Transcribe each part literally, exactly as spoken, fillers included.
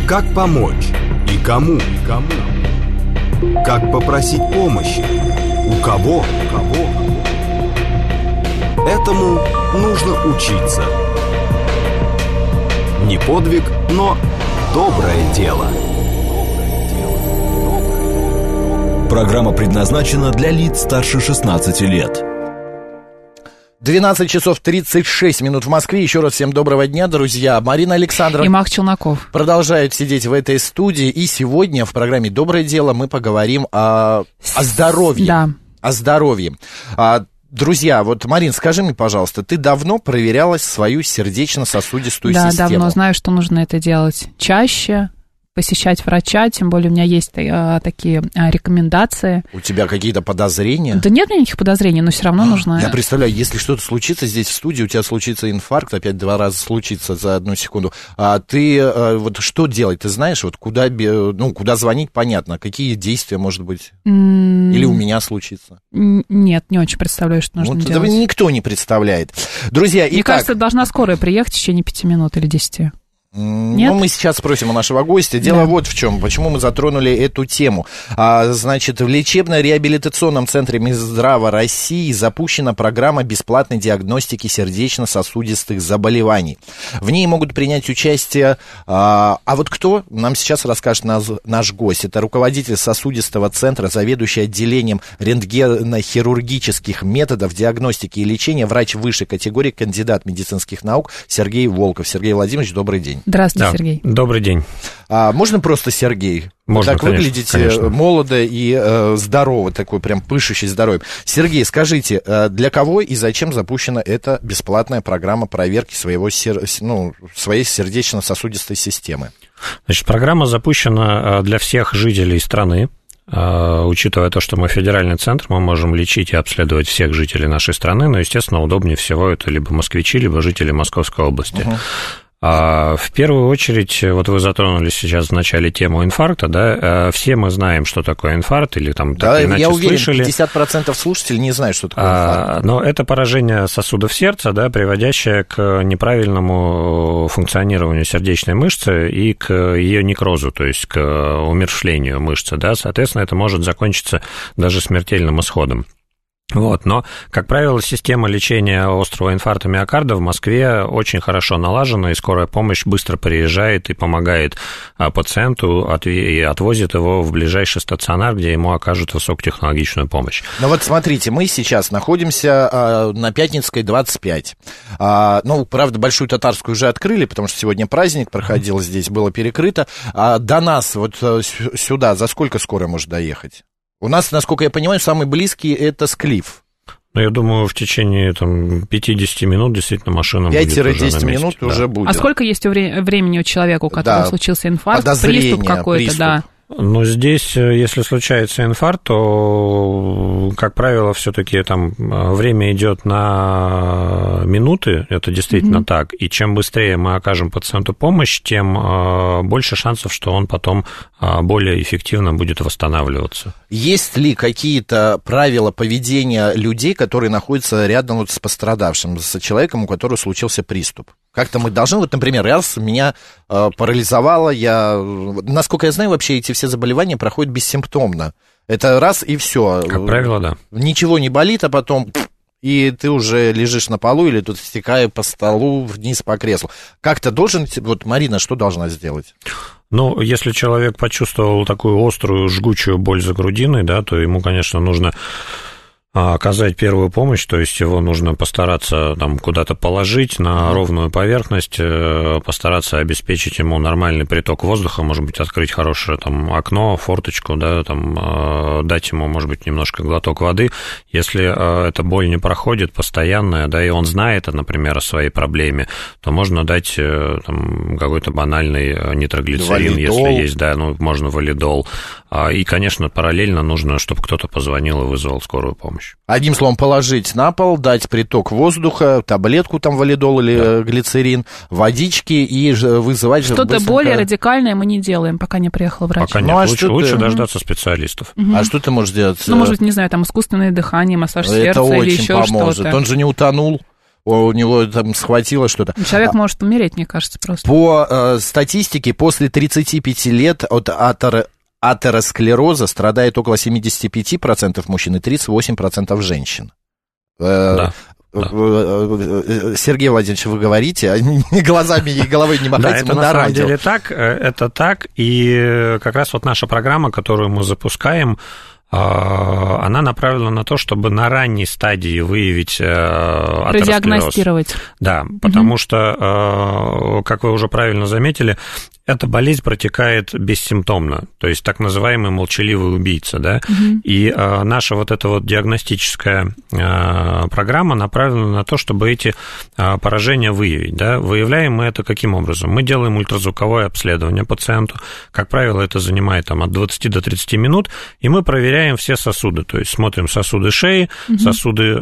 Как помочь и кому? И кому? Как попросить помощи? У кого? У кого? Этому нужно учиться. Не подвиг, но доброе дело. Программа предназначена для лиц старше шестнадцати лет. двенадцать часов тридцать шесть минут в Москве. Еще раз всем доброго дня, друзья. Марина Александрова и Мах Челноков продолжают сидеть в этой студии. И сегодня в программе «Доброе дело» мы поговорим о, о здоровье. Да. О здоровье. А, друзья, вот, Марин, скажи мне, пожалуйста, ты давно проверяла свою сердечно-сосудистую да, систему? Да, давно знаю, что нужно это делать чаще, посещать врача, тем более у меня есть а, такие а, рекомендации. У тебя какие-то подозрения? Да нет у меня никаких подозрений, но все равно а, нужно... Я представляю, если что-то случится здесь в студии, у тебя случится инфаркт, опять два раза случится за одну секунду, а ты а, вот что делать? Ты знаешь, вот куда, ну, куда звонить, понятно, какие действия, может быть, mm. или у меня случится? Нет, не очень представляю, что нужно вот делать. Это никто не представляет. Друзья, Мне итак... кажется, должна скорая приехать в течение пяти минут или десяти. Нет? Ну, мы сейчас спросим у нашего гостя. Дело да. вот в чем, почему мы затронули эту тему. А, значит, в лечебно-реабилитационном центре Минздрава России запущена программа бесплатной диагностики сердечно-сосудистых заболеваний. В ней могут принять участие... А, а вот кто? Нам сейчас расскажет наш, наш гость. Это руководитель сосудистого центра, заведующий отделением рентгенохирургических методов диагностики и лечения, врач высшей категории, кандидат медицинских наук Сергей Волков. Сергей Владимирович, добрый день. Здравствуйте, да, Сергей. Добрый день. А, можно просто Сергей? Можно, так конечно, выглядите конечно. молодо и э, здорово, такой прям пышущий здоровьем. Сергей, скажите, э, для кого и зачем запущена эта бесплатная программа проверки своего сер... ну, своей сердечно-сосудистой системы? Значит, программа запущена для всех жителей страны. Учитывая то, что мы федеральный центр, мы можем лечить и обследовать всех жителей нашей страны, но, естественно, удобнее всего это либо москвичи, либо жители Московской области. Uh-huh. А в первую очередь, вот вы затронули сейчас в начале тему инфаркта, да, все мы знаем, что такое инфаркт, или там да, так иначе я уверен, слышали. пятьдесят процентов слушателей не знают, что такое инфаркт. А, но это поражение сосудов сердца, да, приводящее к неправильному функционированию сердечной мышцы и к ее некрозу, то есть к умерщвлению мышцы, да, соответственно, это может закончиться даже смертельным исходом. Вот, но, как правило, система лечения острого инфаркта миокарда в Москве очень хорошо налажена, и скорая помощь быстро приезжает и помогает пациенту и отвозит его в ближайший стационар, где ему окажут высокотехнологичную помощь. Ну вот смотрите, мы сейчас находимся а, на Пятницкой, двадцать пять. А, ну, правда, Большую Татарскую уже открыли, потому что сегодня праздник проходил здесь, было перекрыто. А до нас, вот сюда, за сколько скорая может доехать? У нас, насколько я понимаю, самый близкий это Склиф. Ну, я думаю, в течение там, пятьдесят минут действительно машина будет уже на месте. пять-десять минут да. уже будет. А сколько есть времени у человека, у которого да. случился инфаркт, приступ какой-то, приступ. Да? Но здесь, если случается инфаркт, то, как правило, все-таки там время идет на минуты, это действительно mm-hmm. так. И чем быстрее мы окажем пациенту помощь, тем больше шансов, что он потом более эффективно будет восстанавливаться. Есть ли какие-то правила поведения людей, которые находятся рядом вот с пострадавшим, с человеком, у которого случился приступ? Как-то мы должны, вот, например, раз меня э, парализовало, я, насколько я знаю, вообще эти все заболевания проходят бессимптомно. Это раз и все. Как правило, да. Ничего не болит, а потом и ты уже лежишь на полу или тут стекая по столу вниз по креслу. Как-то должен, вот Марина, что должна сделать? Ну, если человек почувствовал такую острую, жгучую боль за грудиной, да, то ему, конечно, нужно оказать первую помощь, то есть его нужно постараться там куда-то положить на ровную поверхность, постараться обеспечить ему нормальный приток воздуха, может быть, открыть хорошее там окно, форточку, да, там, дать ему, может быть, немножко глоток воды. Если эта боль не проходит постоянная, да, и он знает, например, о своей проблеме, то можно дать там какой-то банальный нитроглицерин, валидол. Если есть, да, ну, можно валидол. И, конечно, параллельно нужно, чтобы кто-то позвонил и вызвал скорую помощь. Одним словом, положить на пол, дать приток воздуха, таблетку там валидол или да. глицерин, водички и вызывать... Что-то быстренько... более радикальное мы не делаем, пока не приехал врач. Пока ну, нет, а лучше, что лучше ты... дождаться специалистов. Угу. А что ты можешь делать? Ну, может быть, не знаю, там искусственное дыхание, массаж сердца или еще поможет. что-то. Он же не утонул. у него там схватило что-то. Человек может умереть, мне кажется, просто. По э, статистике, после тридцати пяти лет от атер... атеросклероза страдает около семьдесят пять процентов мужчин и тридцать восемь процентов женщин. Э, да. Да. Сергей Владимирович, вы говорите, глазами и головой не махайте, да, мы это на, на самом радио. деле так, это так, и как раз вот наша программа, которую мы запускаем, она направлена на то, чтобы на ранней стадии выявить атеросклероз. Продиагностировать. Да, потому угу. что, как вы уже правильно заметили, эта болезнь протекает бессимптомно, то есть так называемый молчаливый убийца, да, угу. и а, наша вот эта вот диагностическая а, программа направлена на то, чтобы эти а, поражения выявить, да. Выявляем мы это каким образом? Мы делаем ультразвуковое обследование пациенту, как правило, это занимает там от двадцати до тридцати минут, и мы проверяем все сосуды, то есть смотрим сосуды шеи, угу. сосуды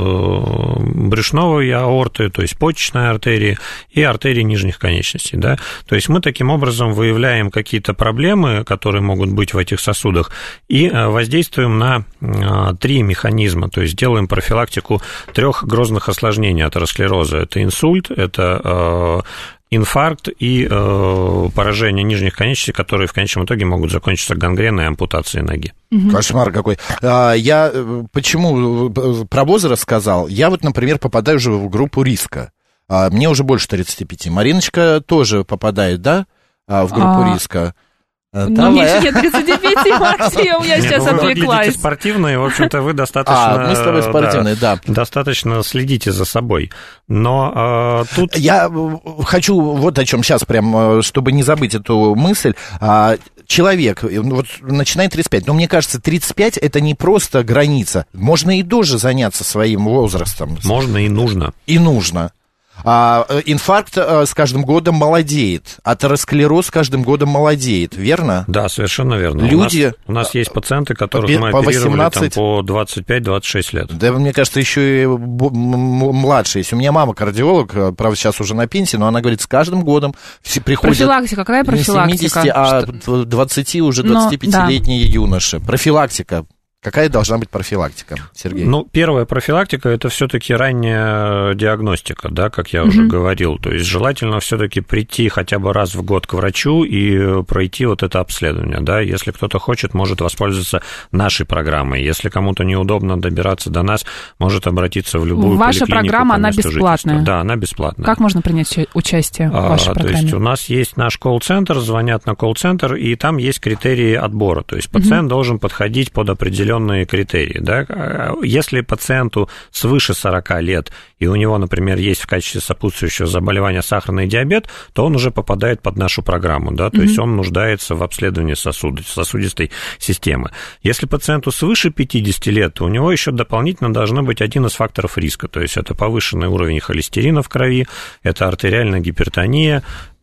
э, брюшной аорты, то есть почечной артерии и артерии нижних конечностей, да, то есть мы таким образом выявляем какие-то проблемы, которые могут быть в этих сосудах, и воздействуем на три механизма, то есть делаем профилактику трех грозных осложнений атеросклероза. Это инсульт, это инфаркт и поражение нижних конечностей, которые в конечном итоге могут закончиться гангреной и ампутацией ноги. Кошмар какой. Я почему про возраст сказал? Я вот, например, попадаю уже в группу риска. Мне уже больше тридцати пяти. Мариночка тоже попадает, да? В группу а... риска. Ну, мне еще нет тридцати пяти, Максим, я сейчас вы отвлеклась. Вы выглядите спортивные, в общем-то, вы достаточно... А, мы с тобой спортивные, да. да. Достаточно следите за собой. Но а, тут... Я хочу вот о чем сейчас, прям, чтобы не забыть эту мысль. Человек вот, начинает тридцать пять, но мне кажется, тридцать пять это не просто граница. Можно и дольше заняться своим возрастом. Можно и нужно. И нужно. А, инфаркт с каждым годом молодеет, атеросклероз с каждым годом молодеет, верно? Да, совершенно верно. Люди... У нас, у нас есть пациенты, которых по, мы по оперировали восемнадцать... там, по двадцать пять - двадцать шесть лет. Да, мне кажется, еще и младше есть. У меня мама кардиолог, правда, сейчас уже на пенсии, но она говорит, с каждым годом приходят... Профилактика, какая профилактика? Не семидесяти, а двадцати, уже двадцатипятилетние но, да. юноши. Профилактика. Какая должна быть профилактика, Сергей? Ну, первая профилактика – это все-таки ранняя диагностика, да, как я mm-hmm. уже говорил. То есть желательно все-таки прийти хотя бы раз в год к врачу и пройти вот это обследование, да. Если кто-то хочет, может воспользоваться нашей программой. Если кому-то неудобно добираться до нас, может обратиться в любую Ваша поликлинику. Ваша программа, она бесплатная? Жительства. Да, она бесплатная. Как можно принять участие в вашей а, программе? То есть у нас есть наш колл-центр, звонят на колл-центр, и там есть критерии отбора. То есть пациент mm-hmm. должен подходить под определенные критерии, да? Если пациенту свыше сорока лет, и у него, например, есть в качестве сопутствующего заболевания сахарный диабет, то он уже попадает под нашу программу, да? То mm-hmm. есть он нуждается в обследовании сосуд, сосудистой системы. Если пациенту свыше пятидесяти лет, то у него еще дополнительно должно быть один из факторов риска, то есть это повышенный уровень холестерина в крови, это артериальная гипертония,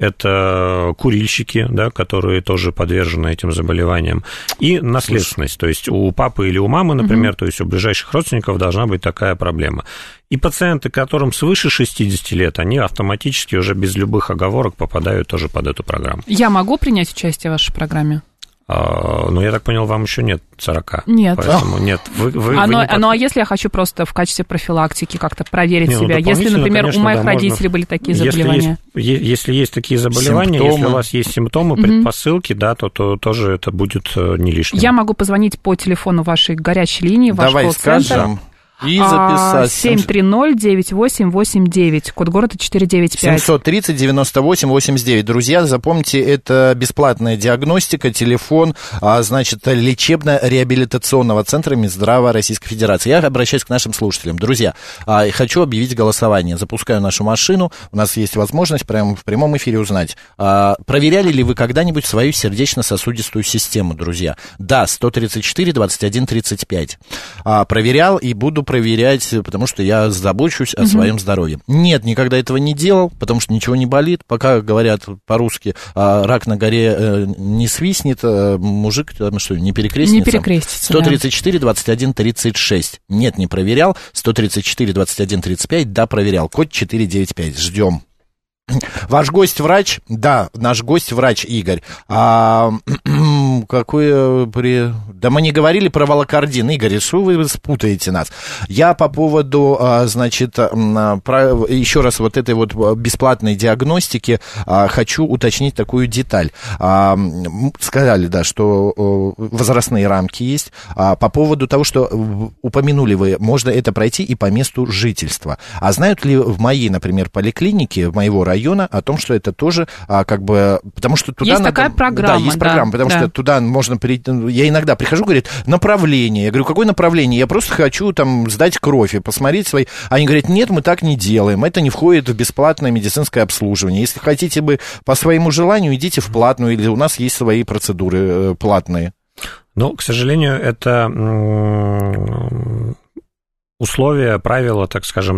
это курильщики, да, которые тоже подвержены этим заболеваниям, и наследственность, то есть у папы или у мамы, например, угу. то есть у ближайших родственников должна быть такая проблема. И пациенты, которым свыше шестидесяти лет, они автоматически уже без любых оговорок попадают тоже под эту программу. Я могу принять участие в вашей программе? А, ну, я так понял, вам еще нет сорока. Нет. Поэтому нет. Вы, вы, а, вы но, под... ну, а если я хочу просто в качестве профилактики как-то проверить не, себя? Ну, если, например, конечно, у моих да, родителей можно... были такие если заболевания? Есть, если есть такие заболевания, симптомы. Если у вас есть симптомы, предпосылки, mm-hmm. да, то, то тоже это будет не лишним. Я могу позвонить по телефону вашей горячей линии, ваш Давай колл-центр. Скажем. И записать. семь три ноль девять восемь восемь девять, код города четыреста девяносто пять. семьсот тридцать девяносто восемь восемьдесят девять. Друзья, запомните, это бесплатная диагностика, телефон, значит, лечебно-реабилитационного центра Минздрава Российской Федерации. Я обращаюсь к нашим слушателям. Друзья, хочу объявить голосование. Запускаю нашу машину, у нас есть возможность прямо в прямом эфире узнать, проверяли ли вы когда-нибудь свою сердечно-сосудистую систему, друзья? Да, сто тридцать четыре двадцать один тридцать пять. Проверял и буду проверять, потому что я забочусь о своем здоровье. Нет, никогда этого не делал, потому что ничего не болит. Пока говорят по-русски, рак на горе не свистнет, мужик там что, не перекрестится? Не перекрестится, сто тридцать четыре двадцать один тридцать шесть. Нет, не проверял. сто тридцать четыре двадцать один тридцать пять, да, проверял. Код четыреста девяносто пять. Ждем. Ваш гость врач? Да, наш гость врач Игорь. А, какое при... Да мы не говорили про волокордин. Игорь, что вы спутаете нас? Я по поводу, значит, про... еще раз вот этой вот бесплатной диагностики хочу уточнить такую деталь. Сказали, да, что возрастные рамки есть. По поводу того, что упомянули вы, можно это пройти и по месту жительства. А знают ли в моей, например, поликлинике, в моего района, района о том, что это тоже а, как бы, потому что туда есть надо... такая программа, да, есть программа, да, потому да. что туда можно перейти, я иногда прихожу, говорит, направление, я говорю, какое направление, я просто хочу там сдать кровь и посмотреть свои, они говорят, нет, мы так не делаем, это не входит в бесплатное медицинское обслуживание, если хотите бы по своему желанию, идите в платную, или у нас есть свои процедуры э, платные. Ну, к сожалению, это условия, правила, так скажем,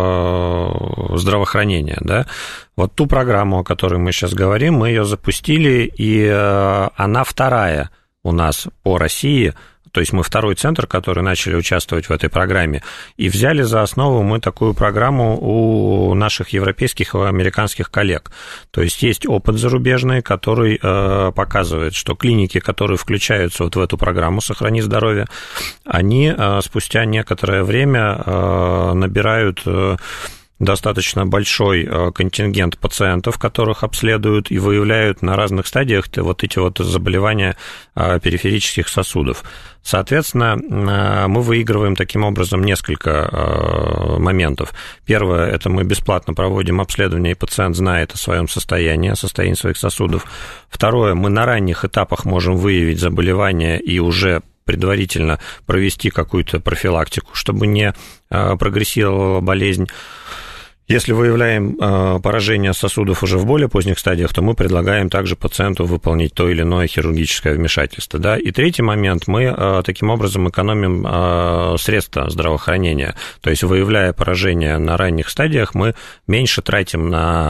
нашего здравоохранения, да. Вот ту программу, о которой мы сейчас говорим, мы ее запустили, и она вторая у нас по России. То есть мы второй центр, который начали участвовать в этой программе, и взяли за основу мы такую программу у наших европейских и американских коллег. То есть есть опыт зарубежный, который э, показывает, что клиники, которые включаются вот в эту программу «Сохрани здоровье», они э, спустя некоторое время э, набирают... Э, достаточно большой контингент пациентов, которых обследуют и выявляют на разных стадиях вот эти вот заболевания периферических сосудов. Соответственно, мы выигрываем таким образом несколько моментов. Первое, это мы бесплатно проводим обследование, и пациент знает о своем состоянии, о состоянии своих сосудов. Второе, мы на ранних этапах можем выявить заболевание и уже предварительно провести какую-то профилактику, чтобы не прогрессировала болезнь. Если выявляем э, поражение сосудов уже в более поздних стадиях, то мы предлагаем также пациенту выполнить то или иное хирургическое вмешательство. Да? И третий момент, мы э, таким образом экономим э, средства здравоохранения. То есть, выявляя поражение на ранних стадиях, мы меньше тратим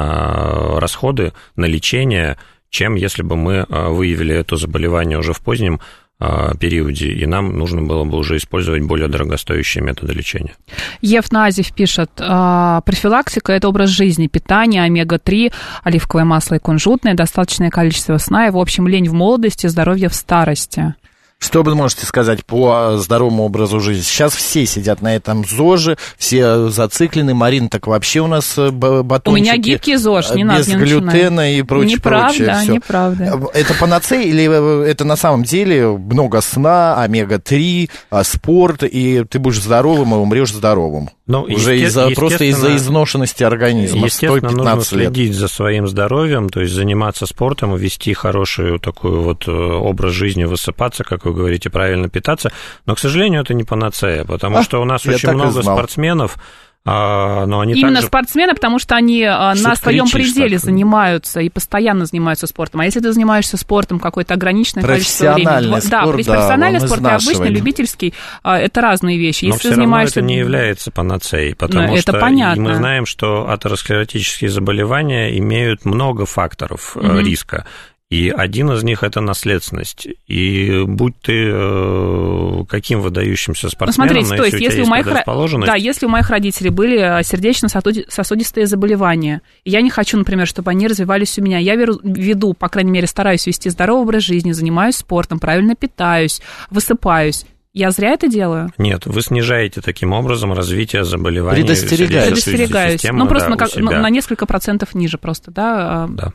на расходы, на лечение, чем если бы мы выявили это заболевание уже в позднем периоде, и нам нужно было бы уже использовать более дорогостоящие методы лечения. Евназьев пишет, профилактика – это образ жизни, питание, омега три, оливковое масло и кунжутное, достаточное количество сна и, в общем, лень в молодости, здоровье в старости. Что вы можете сказать по здоровому образу жизни? Сейчас все сидят на этом ЗОЖе, все зациклены. Марина, так вообще у нас батончики. У меня гибкий ЗОЖ, не надо, без не глютена начинай. И прочее, неправда, прочее. Всё. Неправда. Это панацея или это на самом деле много сна, омега три, спорт, и ты будешь здоровым и умрешь здоровым? Ну, уже из-за, просто из-за изношенности организма. Естественно, нужно следить за своим здоровьем, то есть заниматься спортом, вести хороший такой вот образ жизни, высыпаться, как вы говорите, правильно питаться. Но, к сожалению, это не панацея, потому а, что у нас очень много спортсменов, а, но они именно также... спортсмены, потому что они что на своем пределе так? занимаются и постоянно занимаются спортом. А если ты занимаешься спортом какое-то ограниченное количество времени... Спорт, да, да, профессиональный спорт и обычный, любительский, это разные вещи. Но если все занимаешься... равно это не является панацеей, потому это что понятно. мы знаем, что атеросклеротические заболевания имеют много факторов mm-hmm. риска. И один из них – это наследственность. И будь ты э, каким выдающимся спортсменом, ну, смотрите, но то если есть, если у тебя у есть моих, предрасположенность... да, если у моих родителей были сердечно-сосудистые заболевания, и я не хочу, например, чтобы они развивались у меня, я веду, по крайней мере, стараюсь вести здоровый образ жизни, занимаюсь спортом, правильно питаюсь, высыпаюсь. Я зря это делаю? Нет, вы снижаете таким образом развитие заболеваний. Предостерегаюсь. Предостерегаюсь. Системы, ну, просто да, на, как, на несколько процентов ниже просто, да? Да.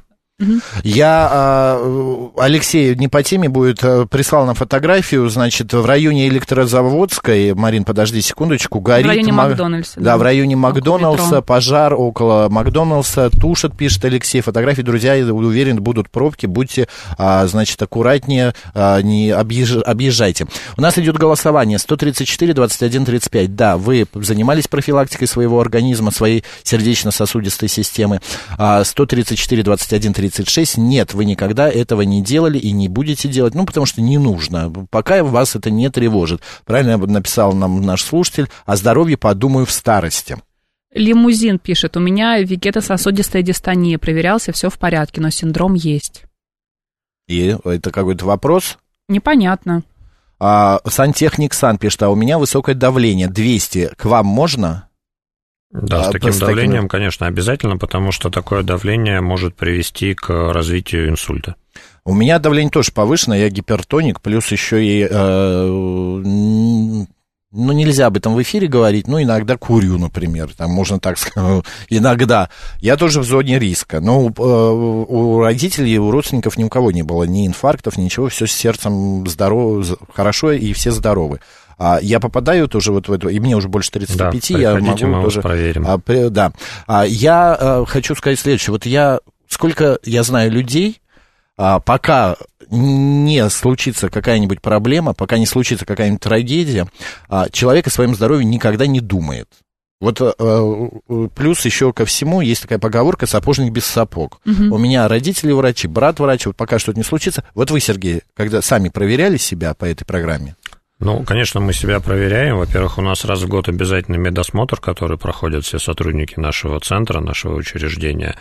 Я, Алексей, не по теме будет, прислал нам фотографию, значит, в районе Электрозаводской, Марин, подожди секундочку, горит... В районе Макдональдса. Да, да, в районе Макдональдса, пожар около Макдональдса, тушат, пишет Алексей, фотографии, друзья, уверен, будут пробки, будьте, значит, аккуратнее, не объезжайте. У нас идет голосование, сто тридцать четыре двадцать один тридцать пять, да, вы занимались профилактикой своего организма, своей сердечно-сосудистой системы, сто тридцать четыре двадцать один тридцать шесть, нет, вы никогда этого не делали и не будете делать, ну, потому что не нужно, пока вас это не тревожит. Правильно написал нам наш слушатель, о здоровье подумаю в старости. Лимузин пишет, у меня вегетососудистая дистония, проверялся, все в порядке, но синдром есть. И это какой-то вопрос? Непонятно. А, сантехник Сан пишет, а у меня высокое давление, двести, к вам можно? Да, а, с таким с давлением, такими... конечно, обязательно, потому что такое давление может привести к развитию инсульта. У меня давление тоже повышено, я гипертоник, плюс еще и... Э, ну, нельзя об этом в эфире говорить, но иногда курю, например, там можно так сказать, иногда. Я тоже в зоне риска, но у, у родителей, у родственников ни у кого не было ни инфарктов, ничего, все с сердцем здорово, хорошо, и все здоровы. А я попадаю тоже вот в эту, и мне уже больше тридцати пяти, да, я могу мы тоже... проверим. А, при, да, а, я а, хочу сказать следующее, вот я, сколько я знаю людей, а, пока не случится какая-нибудь проблема, пока не случится какая-нибудь трагедия, а, человек о своем здоровье никогда не думает. Вот э, плюс еще ко всему есть такая поговорка «сапожник без сапог». Угу. У меня родители врачи, брат врач, вот пока что-то не случится. Вот вы, Сергей, когда сами проверяли себя по этой программе? Ну, конечно, мы себя проверяем. Во-первых, у нас раз в год обязательный медосмотр, который проходят все сотрудники нашего центра, нашего учреждения.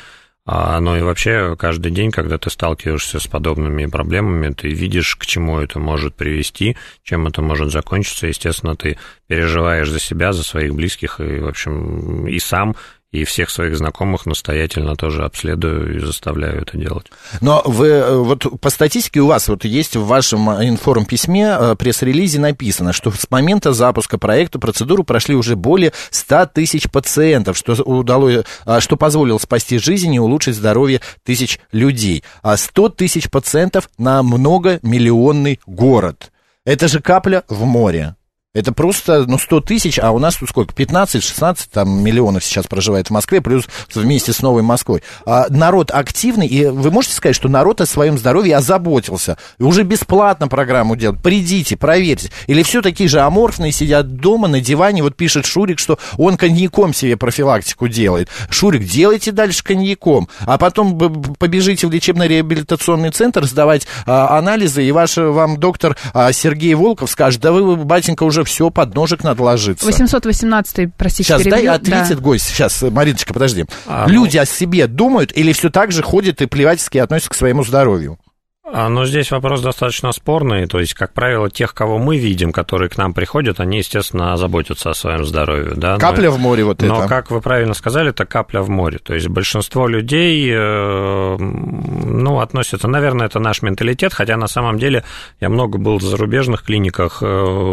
Ну и вообще каждый день, когда ты сталкиваешься с подобными проблемами, ты видишь, к чему это может привести, чем это может закончиться. Естественно, ты переживаешь за себя, за своих близких, и, в общем, и сам, и всех своих знакомых настоятельно тоже обследую и заставляю это делать. Но вы, вот по статистике у вас вот есть в вашем информписьме, пресс-релизе написано, что с момента запуска проекта процедуру прошли уже более ста тысяч пациентов, что удалось, что позволило спасти жизнь и улучшить здоровье тысяч людей. А сто тысяч пациентов на многомиллионный город. Это же капля в море. Это просто, ну, сто тысяч, а у нас тут сколько, пятнадцать-шестнадцать там, миллионов сейчас проживает в Москве, плюс вместе с Новой Москвой. А народ активный, и вы можете сказать, что народ о своем здоровье озаботился, и уже бесплатно программу делают. Придите, проверьте. Или все такие же аморфные сидят дома на диване, вот пишет Шурик, что он коньяком себе профилактику делает. Шурик, делайте дальше коньяком, а потом побежите в лечебно-реабилитационный центр сдавать а, анализы, и ваш вам доктор а, Сергей Волков скажет, да вы, батенька, уже все, под ножик надо ложиться. восемьсот восемнадцатый, простите, сейчас, перебью. Сейчас, дай ответит да. гость. Сейчас, Мариночка, подожди. А, Люди ну... о себе думают или все так же ходят и плевательски относятся к своему здоровью? Но здесь вопрос достаточно спорный, то есть, как правило, тех, кого мы видим, которые к нам приходят, они, естественно, заботятся о своем здоровье. Да? Капля но, в море вот но, это. Но, как вы правильно сказали, это капля в море, то есть большинство людей, ну, относятся, наверное, это наш менталитет, хотя на самом деле я много был в зарубежных клиниках,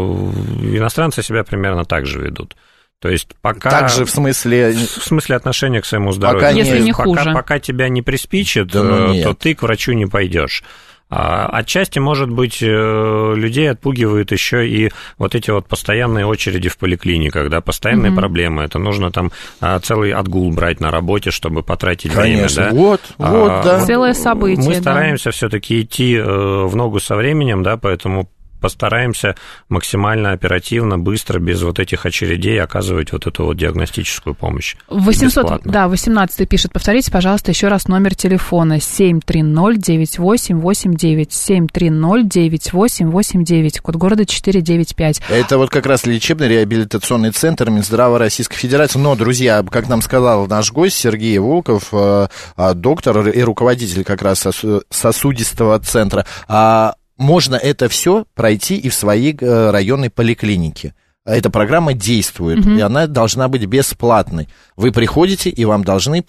иностранцы себя примерно так же ведут. То есть пока... Так же в смысле... В смысле отношения к своему здоровью. Пока Если не пока, хуже. Пока тебя не приспичит, да, ну, то ты к врачу не пойдешь. Отчасти, может быть, людей отпугивают еще и вот эти вот постоянные очереди в поликлиниках, да, постоянные mm-hmm. проблемы. Это нужно там целый отгул брать на работе, чтобы потратить Конечно. время, да. Вот, вот, а, да. Целое событие. Мы да. стараемся все-таки идти в ногу со временем, да, поэтому постараемся максимально оперативно, быстро, без вот этих очередей оказывать вот эту вот диагностическую помощь. восемьсот, да, восемнадцатый пишет, повторите, пожалуйста, еще раз номер телефона семь три ноль девять восемь восемь девять, семь три ноль девять восемь восемь девять, код города четыреста девяносто пять. Это вот как раз лечебно-реабилитационный центр Минздрава Российской Федерации. Но, друзья, как нам сказал наш гость Сергей Волков, доктор и руководитель как раз сосудистого центра, можно это все пройти и в своей районной поликлинике. Эта программа действует, угу. и она должна быть бесплатной. Вы приходите, и вам должны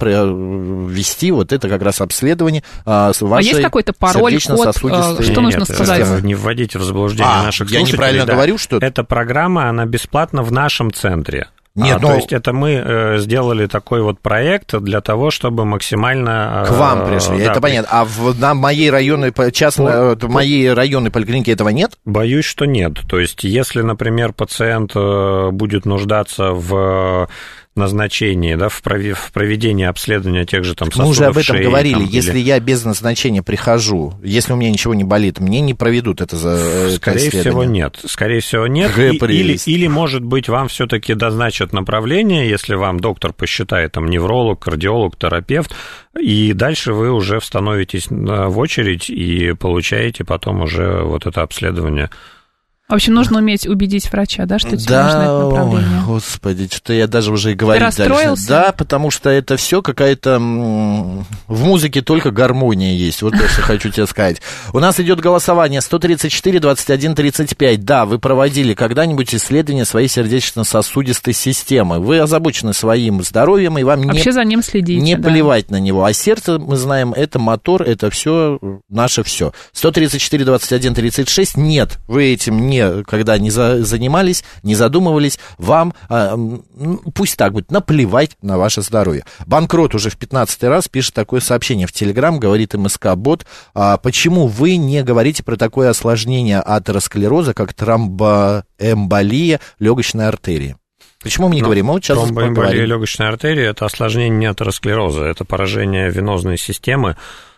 ввести вот это как раз обследование а, с вашей а есть какой-то пароль, код, что Нет, нужно нет, сказать? Не вводите в заблуждение а, наших я слушателей. Я неправильно да. говорю, что... Эта программа, она бесплатна в нашем центре. Нет, а, но... То есть это мы э, сделали такой вот проект для того, чтобы максимально... К вам пришли, э, это да, понятно. А в, на моей районной, частной, в моей районной поликлинике этого нет? Боюсь, что нет. То есть если, например, пациент будет нуждаться в назначении, да, в проведении обследования тех же там сосудов. Мы уже об этом шеи, говорили. там, если или... я без назначения прихожу, если у меня ничего не болит, мне не проведут это за Скорее всего, нет. Скорее всего, нет. И, или, или, может быть, вам все-таки назначат направление, если вам доктор посчитает, там, невролог, кардиолог, терапевт, и дальше вы уже становитесь в очередь и получаете потом уже вот это обследование. В общем, нужно уметь убедить врача, да, что тебе да, нужно это направление. Ой, господи, что-то я даже уже и говорить Ты расстроился? дальше. Да, потому что это все какая-то... М- в музыке только гармония есть, вот то, что хочу тебе сказать. У нас идет голосование сто тридцать четыре двадцать один тридцать пять. Да, вы проводили когда-нибудь исследование своей сердечно-сосудистой системы. Вы озабочены своим здоровьем, и вам Вообще не, за ним следите, не да. плевать на него. А сердце, мы знаем, это мотор, это все наше все. сто тридцать четыре двадцать один тридцать шесть. Нет, вы этим не когда не за, занимались, не задумывались, вам, а, пусть так будет, наплевать на ваше здоровье. Банкрот уже в пятнадцатый раз пишет такое сообщение в Телеграм, говорит МСК-бот, а, почему вы не говорите про такое осложнение атеросклероза, как тромбоэмболия легочной артерии? Почему мы не Но говорим? Мы вот сейчас тромбоэмболия легочной артерии – это осложнение не атеросклероза, это поражение венозной системы.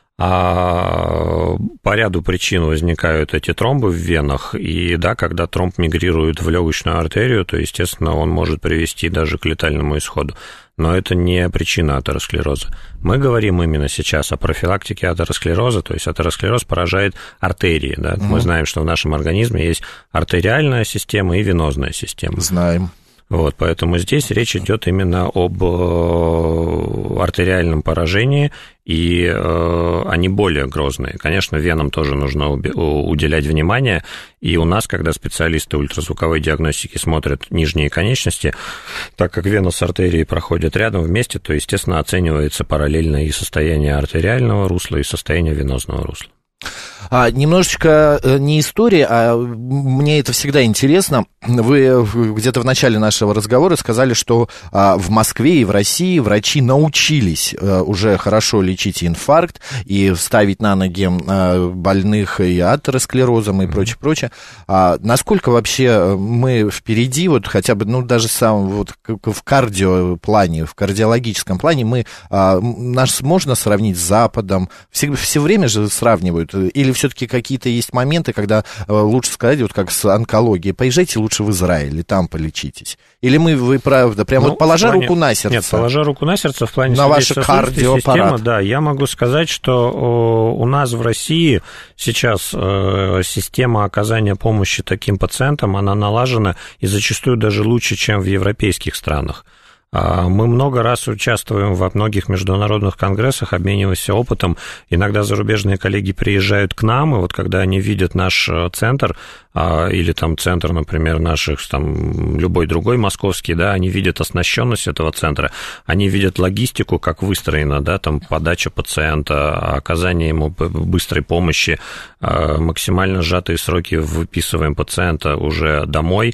А по ряду причин возникают эти тромбы в венах, и да, когда тромб мигрирует в легочную артерию, то, естественно, он может привести даже к летальному исходу. Но это не причина атеросклероза. Мы говорим именно сейчас о профилактике атеросклероза, то есть атеросклероз поражает артерии. Да? Mm-hmm. Мы знаем, что в нашем организме есть артериальная система и венозная система. Знаем. Вот, поэтому здесь речь идет именно об артериальном поражении, и э, они более грозные. Конечно, венам тоже нужно уделять внимание, и у нас, когда специалисты ультразвуковой диагностики смотрят нижние конечности, так как вена с артерией проходят рядом вместе, то, естественно, оценивается параллельно и состояние артериального русла, и состояние венозного русла. А, немножечко не история, а мне это всегда интересно. Вы где-то в начале нашего разговора сказали, что а, в Москве и в России врачи научились а, уже хорошо лечить инфаркт и ставить на ноги а, больных и атеросклерозом и прочее, прочее. А, насколько вообще мы впереди, вот хотя бы, ну, даже сам вот в кардиоплане, в кардиологическом плане, мы, а, нас можно сравнить с Западом? Все, все время же сравнивают. Или все-таки какие-то есть моменты, когда э, лучше сказать, вот как с онкологией, поезжайте лучше в Израиль, и там полечитесь. Или мы, вы правда, прям ну, вот положа плане... руку на сердце. Нет, положа руку на сердце в плане на ваш кардиоаппарат. Системы, да, я могу сказать, что о, у нас в России сейчас э, система оказания помощи таким пациентам, она налажена и зачастую даже лучше, чем в европейских странах. Мы много раз участвуем во многих международных конгрессах, обмениваемся опытом. Иногда зарубежные коллеги приезжают к нам, и вот когда они видят наш центр, или там центр, например, наших, там, любой другой московский, да, они видят оснащенность этого центра, они видят логистику, как выстроена, да, там, подача пациента, оказание ему быстрой помощи, максимально сжатые сроки выписываем пациента уже домой.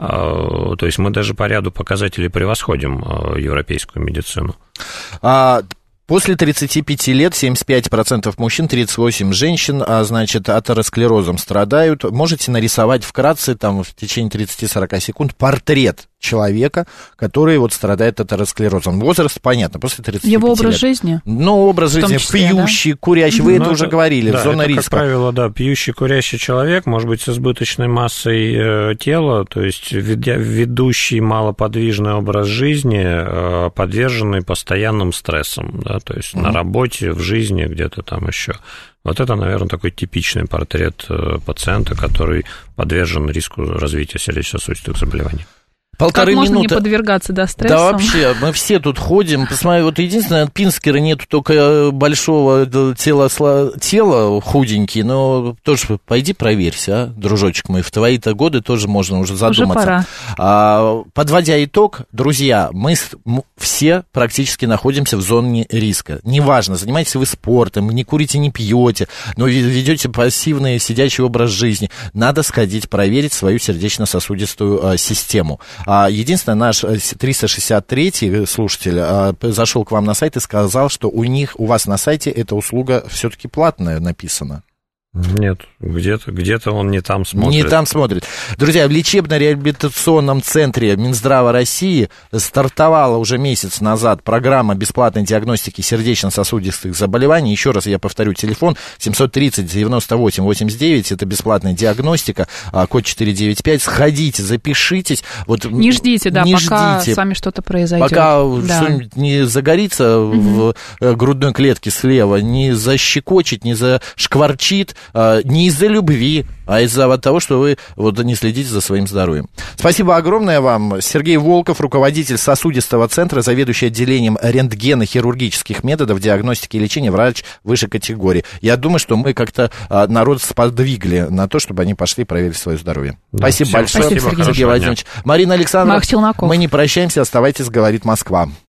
То есть мы даже по ряду показателей превосходим европейскую медицину. А... После тридцати пяти лет семьдесят пять процентов мужчин, тридцать восемь процентов женщин, а, значит, атеросклерозом страдают. Можете нарисовать вкратце, там, в течение тридцати-сорока секунд портрет человека, который вот страдает атеросклерозом. Возраст, понятно, после тридцати пяти Его образ лет. жизни? Ну, образ жизни, числе, пьющий, да? курящий, вы ну, это уже говорили, да, зона это, риска. Как правило, да, пьющий, курящий человек, может быть, с избыточной массой э, тела, то есть ведущий малоподвижный образ жизни, э, подверженный постоянным стрессам, да, то есть mm-hmm. на работе, в жизни, где-то там еще. Вот это, наверное, такой типичный портрет пациента, который подвержен риску развития сердечно-сосудистых заболеваний. Полторы как можно минуты. Не подвергаться, да, стрессу? Да вообще, мы все тут ходим. Посмотри, вот единственное, от Пинскера нету только большого тела, тела худенький, но тоже пойди проверься, а, дружочек мой. В твои-то годы тоже можно уже задуматься. Уже пора. А, подводя итог, друзья, мы все практически находимся в зоне риска. Неважно, занимаетесь вы спортом, не курите, не пьете, но ведете пассивный сидячий образ жизни. Надо сходить проверить свою сердечно-сосудистую а, систему. Единственное, наш триста шестьдесят третий слушатель зашел к вам на сайт и сказал, что у них, у вас на сайте эта услуга все-таки платная написана. Нет, где-то, где-то он не там смотрит. Не там смотрит. Друзья, в лечебно-реабилитационном центре Минздрава России стартовала уже месяц назад программа бесплатной диагностики сердечно-сосудистых заболеваний. Еще раз я повторю, телефон семьсот тридцать девяносто восемь восемьдесят девять, это бесплатная диагностика, код четыре девять пять. Сходите, запишитесь. Вот, не ждите, да, не пока ждите, с вами что-то произойдет. Пока да. что-нибудь не загорится угу. в грудной клетке слева, не защекочет, не зашкварчит. э, не из-за любви, а из-за того, что вы вот не следите за своим здоровьем. Спасибо огромное вам. Сергей Волков, руководитель сосудистого центра, заведующий отделением рентгенно-хирургических методов диагностики и лечения, врач высшей категории. Я думаю, что мы как-то а, народ сподвигли на то, чтобы они пошли и проверили свое здоровье. Да, спасибо большое, спасибо, Сергей Владимирович. Марина Александровна, мы не прощаемся, оставайтесь, говорит Москва.